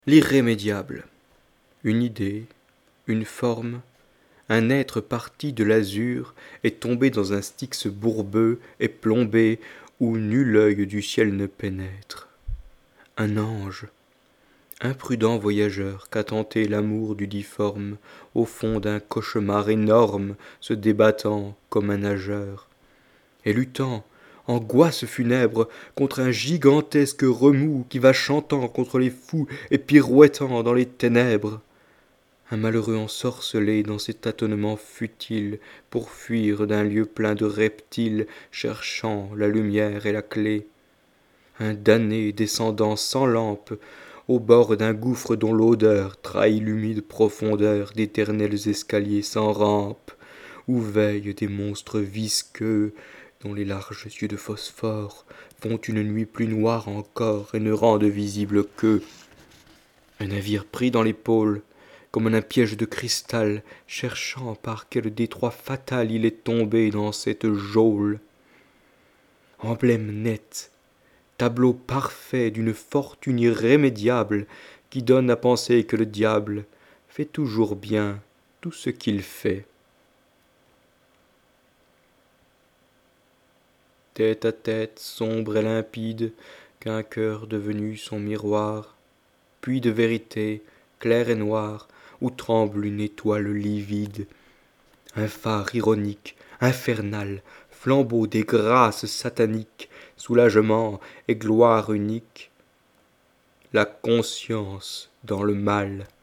L'irrémédiable. Une idée, une forme, un être parti de l'azur est tombé dans un styx bourbeux et plombé où nul œil du ciel ne pénètre. Un ange, imprudent voyageur qu'a tenté l'amour du difforme au fond d'un cauchemar énorme se débattant comme un nageur et luttant angoisse funèbre contre un gigantesque remous qui va chantant contre les fous et pirouettant dans les ténèbres. Un malheureux ensorcelé dans ses tâtonnements futiles pour fuir d'un lieu plein de reptiles cherchant la lumière et la clé. Un damné descendant sans lampe au bord d'un gouffre dont l'odeur trahit l'humide profondeur d'éternels escaliers sans rampe où veillent des monstres visqueux dont les larges yeux de phosphore font une nuit plus noire encore et ne rendent visible qu'eux. Un navire pris dans l'épaule, comme en un piège de cristal, cherchant par quel détroit fatal il est tombé dans cette geôle. Emblème net, tableau parfait d'une fortune irrémédiable qui donne à penser que le diable fait toujours bien tout ce qu'il fait. Tête à tête, sombre et limpide, qu'un cœur devenu son miroir, puits de vérité, clair et noir, où tremble une étoile livide. Un phare ironique, infernal, flambeau des grâces sataniques, soulagement et gloire unique. La conscience dans le mal.